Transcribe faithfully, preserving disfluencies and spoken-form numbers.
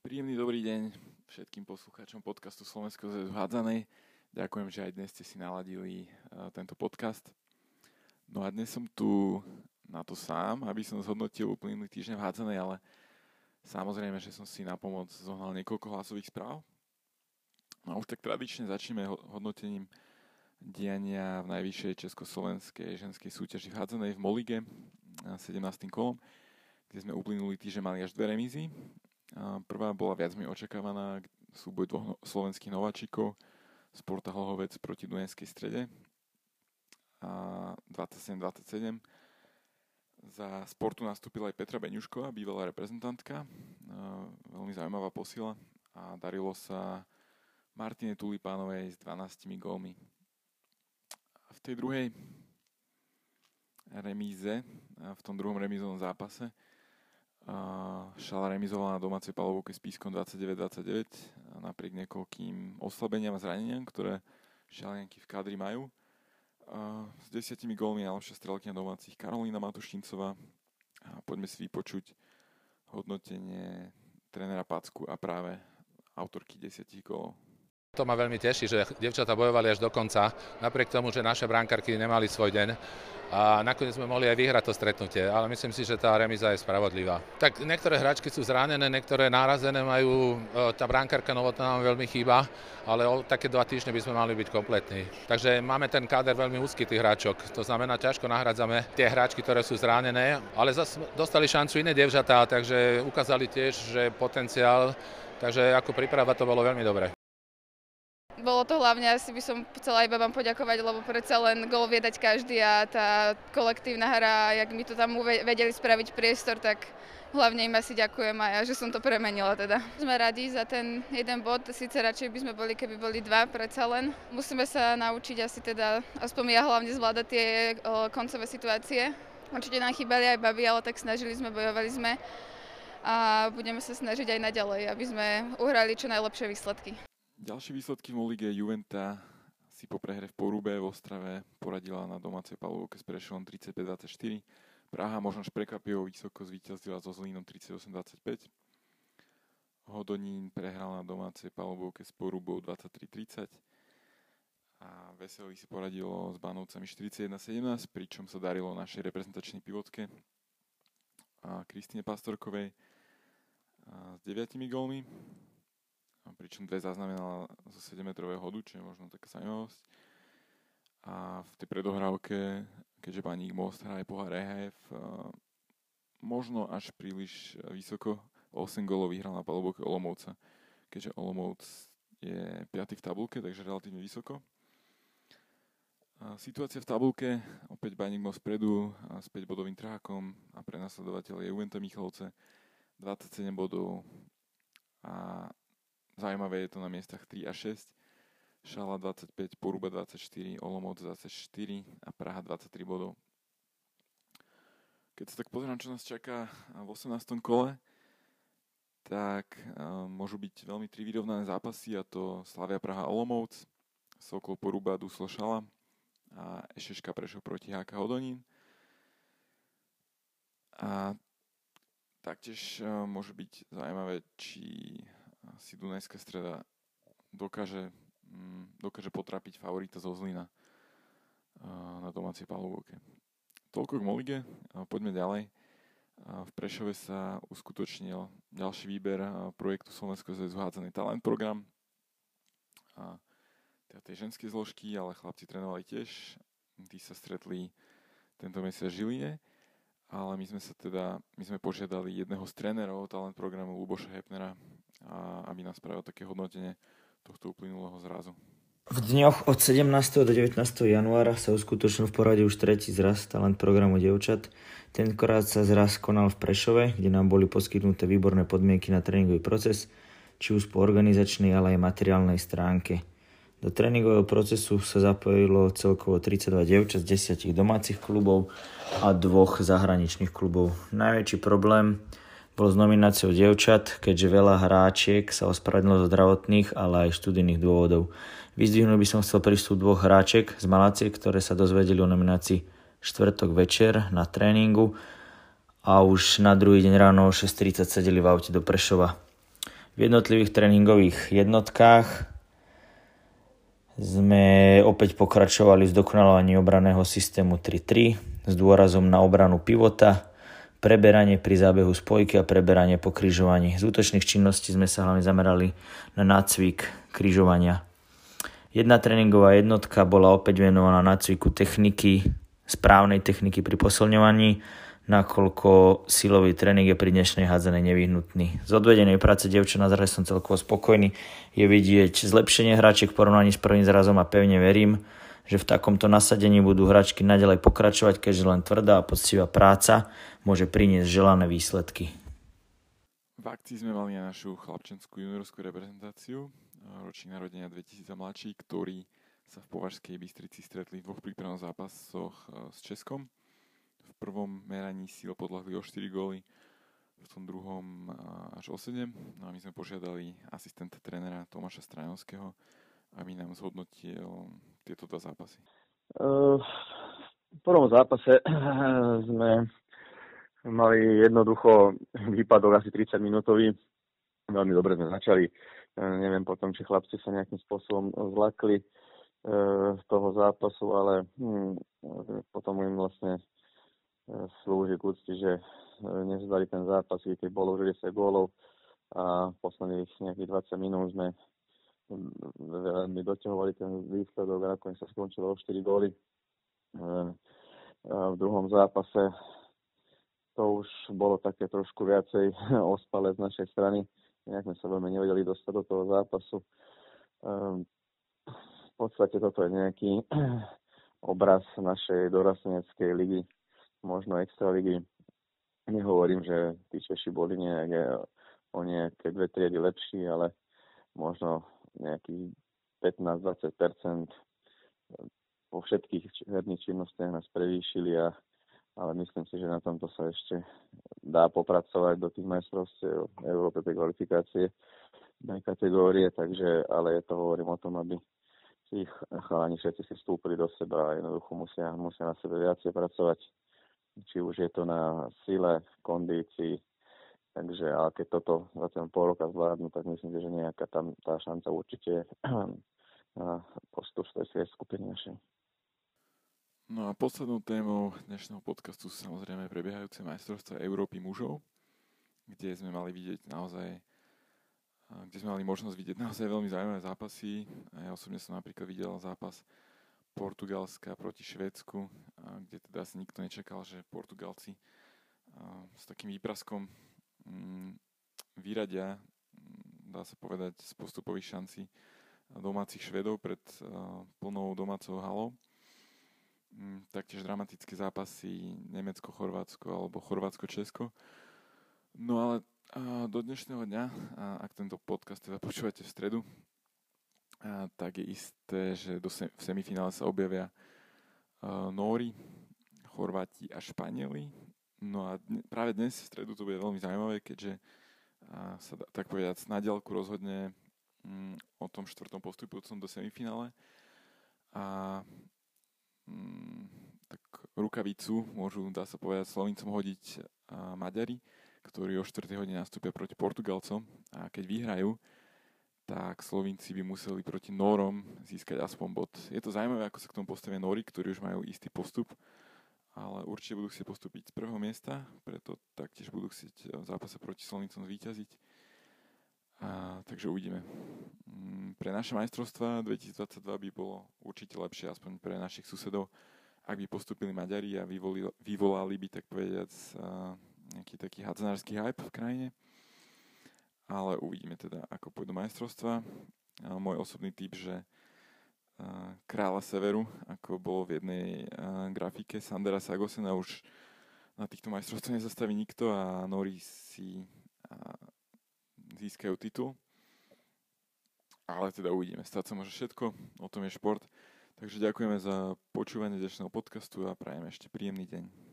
Príjemný dobrý deň všetkým poslucháčom podcastu Slovenského zväzu hádzanej. Ďakujem, že aj dnes ste si naladili uh, tento podcast. No a dnes som tu na to sám, aby som zhodnotil uplynulý týždeň v hádzanej, ale samozrejme, že som si na pomoc zohnal niekoľko hlasových správ. No a už tak tradične začneme hodnotením diania v najvyššej československej ženskej súťaži v hádzanej v Molige sedemnástym kolom, kde sme uplynulý týždeň mali až dve remízy. Prvá bola viac mi očakávaná, súboj dvoch slovenských nováčikov, Sporta Hlohovec proti Dunajskej Strede a dvadsaťsedem dvadsaťsedem. Za Sportu nastúpila aj Petra Beňušková, bývalá reprezentantka, veľmi zaujímavá posila a darilo sa Martine Tulipánovej s dvanástimi gólmi. V tej druhej remíze, v tom druhom remízovom zápase, Šala remizovala na domácej palovke s Pískom dvadsaťdeväť dvadsaťdeväť napriek niekoľkým oslabeniam a zraneniam, ktoré Šalianky v kádri majú. S desiatimi gólmi najlepšia strelkyňa domácich Karolína Matušincová. Poďme si vypočuť hodnotenie trénera Packu a práve autorky desiatich gólov. To ma veľmi teší, že dievčatá bojovali až do konca, napriek tomu, že naše brankárky nemali svoj deň. A nakoniec sme mohli aj vyhrať to stretnutie, ale myslím si, že tá remíza je spravodlivá. Tak niektoré hráčky sú zranené, niektoré nárazené majú, tá brankárka Novotná nám veľmi chýba, ale o také dva týždne by sme mali byť kompletní. Takže máme ten káder veľmi úzky tých hráčok, to znamená, ťažko nahradzame tie hráčky, ktoré sú zranené, ale zase dostali šancu iné dievčatá, takže ukázali tiež, že potenciál, takže ako príprava to bolo veľmi dobré. Bolo to hlavne, asi by som chcela iba vám poďakovať, lebo predsa len gól vie dať každý a tá kolektívna hra, jak mi to tam vedeli spraviť priestor, tak hlavne im asi ďakujem aj ja, že som to premenila teda. Sme radi za ten jeden bod, síce radšej by sme boli, keby boli dva, predsa len. Musíme sa naučiť asi teda, aspoň ja hlavne zvládať tie o, koncové situácie. Určite nám chýbali aj baby, ale tak snažili sme, bojovali sme a budeme sa snažiť aj naďalej, aby sme uhrali čo najlepšie výsledky. Ďalšie výsledky v Molige. Juventa si po prehre v Porúbe v Ostrave poradila na domácej palovke s Prešovom tridsaťpäť dvadsaťštyri. Praha možno prekvapivo vysoko zvíťazila so Zlínom tridsaťosem dvadsaťpäť. Hodonín prehral na domácej palovke s Porúbou dvadsaťtri tridsať. A Veselý si poradilo s Banovcami štyridsaťjeden sedemnásť, pričom sa darilo našej reprezentačnej pivotke a Kristine Pastorkovej s deviatimi gólmi. Pričom dve zaznamenala zo sedemmetrového hodu, čo je možno taká zaujímavosť. A v tej predohrávke, keďže Baník Most hraje pohár é há ef, možno až príliš vysoko, osem gólov vyhral na palovke Olomouca, keďže Olomouc je piaty v tabulke, takže relatívne vysoko. A situácia v tabulke, opäť Baník Most vpredu s päťbodovým trhákom a prenasledovateľ je Juventa Michalovce, dvadsaťsedem bodov a zaujímavé je to na miestach tri a šesť. Šala dvadsaťpäť, Poruba dvadsaťštyri, Olomouc dvadsaťštyri a Praha dvadsaťtri bodov. Keď sa tak pozerám, čo nás čaká v osemnástom kole, tak uh, môžu byť veľmi tri vyrovnané zápasy, a to Slavia Praha Olomouc, Sokol Poruba Duslo Šala a Ešeška Prešov proti há ká Hodonín. A taktiež uh, môže byť zaujímavé, či si Dunajská Streda dokáže, dokáže potrapiť favorita zo Zlína na domácej palovke. Toľko k Molige. Poďme ďalej. V Prešove sa uskutočnil ďalší výber projektu Slovenského zväzu hádzanej Talent program. A teda tej ženskej zložky, ale chlapci trénovali tiež. Tí sa stretli tento mesiac v Žiline. Ale my sme sa teda, my sme požiadali jedného z trénerov Talent programu, Luboša Hepnera, a aby nás spravil také hodnotenie tohto uplynulého zrazu. V dňoch od sedemnásteho do devätnásteho januára sa uskutočnil v porade už tretí zraz Talent programu dievčat. Tentokrát sa zraz konal v Prešove, kde nám boli poskytnuté výborné podmienky na tréningový proces, či už po organizačnej, ale aj materiálnej stránke. Do tréningového procesu sa zapojilo celkovo tridsaťdva dievčat z desiatich domácich klubov a dvoch zahraničných klubov. Najväčší problém bol s nomináciou dievčat, keďže veľa hráčiek sa ospravedlnilo zo zdravotných, ale aj študijných dôvodov. Vyzdvihnul by som chcel prístup dvoch hráčiek z Malaciek, ktoré sa dozvedeli o nominácii štvrtok večer na tréningu a už na druhý deň ráno o šesť tridsať sedeli v aute do Prešova. V jednotlivých tréningových jednotkách sme opäť pokračovali v zdokonalovaní obranného systému tri tri s dôrazom na obranu pivota, preberanie pri zábehu spojky a preberanie po križovaní. Z útočných činností sme sa hlavne zamerali na nácvik križovania. Jedna tréningová jednotka bola opäť venovaná nácviku techniky, správnej techniky pri posilňovaní, nakoľko silový tréning je pri dnešnej hádzanej nevyhnutný. Z odvedenej práce dievčat na zraze som celkovo spokojný. Je vidieť zlepšenie hračiek v porovnaní s prvým zrazom a pevne verím, že v takomto nasadení budú hračky naďalej pokračovať, keďže len tvrdá a poctivá práca môže priniesť želané výsledky. V akcii sme mali aj našu chlapčenskú juniorskú reprezentáciu, ročník narodenia dvetisíc a mladší, ktorí sa v Považskej Bystrici stretli v dvoch prípravných zápasoch s Českom. V prvom meraní síl podľahli o štyri góly, v tom druhom až o sedem. No a my sme požiadali asistenta trénera Tomáša Straňovského, aby nám zhodnotil tieto dva zápasy. V prvom zápase sme mali jednoducho výpadok asi tridsať minútový. Veľmi dobre sme začali. Neviem potom, či chlapci sa nejakým spôsobom zlakli z toho zápasu, ale hm, potom im vlastne slúži k úcti, že nezvali ten zápas, keď bolo už desať gólov a posledných nejakých dvadsať minút sme veľmi doťahovali ten výsledok a nakoniec sa skončilo o štyri góly. V druhom zápase to už bolo také trošku viacej ospale z našej strany. Nejak sme sa veľmi nevedeli dostať do toho zápasu. V podstate toto je nejaký obraz našej dorasteneckej ligy, možno extraligy. Nehovorím, že tí Češi boli nejaké, o nejaké dve triedy lepší, ale možno nejakých pätnásť až dvadsať percent vo všetkých herných činnostiach nás prevýšili, a, ale myslím si, že na tomto sa ešte dá popracovať do tých majstrovstiev Európy pre kvalifikácie na kategórie, takže, ale je to hovorím o tom, aby ich chalani všetci si vstúpili do seba a jednoducho musia, musia na sebe viacej pracovať. Či už je to na sile, kondícii. Takže, ale keď toto za ten pol roka zvládnu, tak myslím, že nejaká tam tá šanca určite je na postup z tej skupiny našej. No a poslednou témou dnešného podcastu sú samozrejme prebiehajúce majstrovstvá Európy mužov, kde sme mali vidieť naozaj kde sme mali možnosť vidieť naozaj veľmi zaujímavé zápasy. Ja osobne som napríklad videl zápas Portugalska proti Švédsku, kde teda asi nikto nečakal, že Portugalci s takým výpraskom vyradia, dá sa povedať, z postupových šancí domácich Švédov pred plnou domácou halou. Taktiež dramatické zápasy Nemecko-Chorvátsko alebo Chorvátsko-Česko. No ale do dnešného dňa, ak tento podcast teda počúvate v stredu, tak je isté, že do sem- v semifinále sa objavia Nóri, Chorváti a Španieli. No a dne- práve dnes v stredu to bude veľmi zaujímavé, keďže sa dá, tak povedať, na diaľku rozhodne mm, o tom štvrtom postupujúcom do semifinále. A mm, tak rukavicu môžu, dá sa povedať, Slovincom hodiť a, Maďari, ktorí o štvrtej hodine nastúpia proti Portugalcom, a keď vyhrajú, tak Slovinci by museli proti Nórom získať aspoň bod. Je to zaujímavé, ako sa k tomu postavia Nóri, ktorí už majú istý postup, ale určite budú chcieť postúpiť z prvého miesta, preto taktiež budú chcieť v zápase proti Slovincom zvíťaziť. A, takže uvidíme. Pre naše majstrovstvá dvetisícdvadsaťdva by bolo určite lepšie, aspoň pre našich susedov, ak by postúpili Maďari a vyvolili, vyvolali by, tak povediac, nejaký taký hadzanársky hype v krajine. Ale uvidíme teda, ako pôjdu majstrovstvá. Môj osobný tip, že kráľa severu, ako bolo v jednej grafike, Sandera Sagosena, už na týchto majstrovstvách nezastaví nikto a Nóri si získajú titul. Ale teda uvidíme. Stať sa môže všetko, o tom je šport. Takže ďakujeme za počúvanie dnešného podcastu a prajeme ešte príjemný deň.